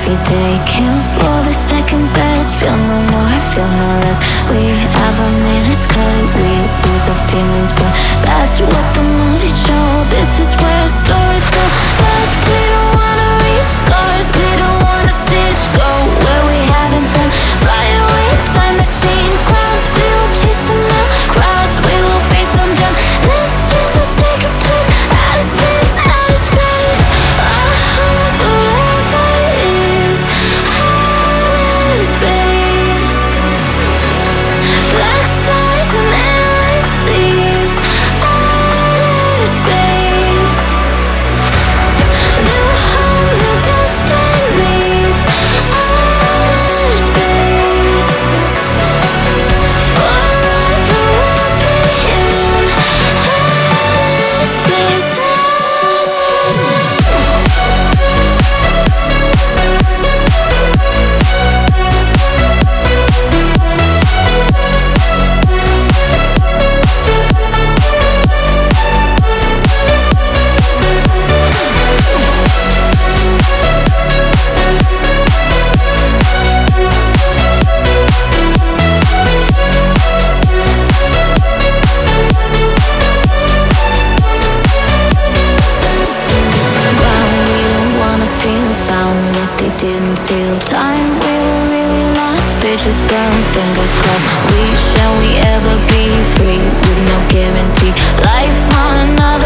every day. Kill for the second best. Feel no more, feel no less. We have our minutes cut. We lose our feelings, but that's what the movies show. This is where stories go. Lost, we don't wanna reach scars. We don't wanna stitch. Go where we haven't been. Fly away, time machine. Clouds, we will chase them out. Crowds, we will face them down. This is a sacred place. Outer space, outer space. Forever is outer space. Black stars and endless seas. Outer space. New home, new destinies. Outer space. Forever we'll be in outer space. Found what they didn't steal. Time we were really lost. Bridges burn, fingers crossed. Shall we ever be free with no guarantee? Life on another